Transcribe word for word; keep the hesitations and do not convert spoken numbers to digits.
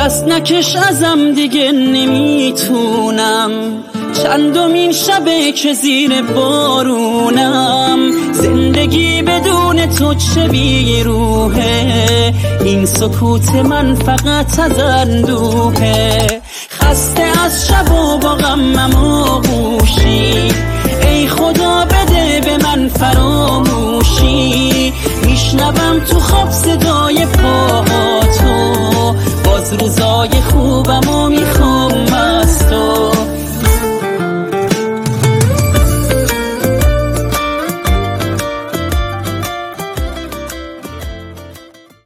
دست نکش ازم دیگه نمیتونم، چندمین شبه که زیر بارونم. زندگی بدون تو چه بیروحه، این سکوت من فقط از اندوهه. خسته از شب و با غمم آغوشی، ای خدا بده به من فراموشی. میشنوم تو خواب صدای پاهاتو، باز روزا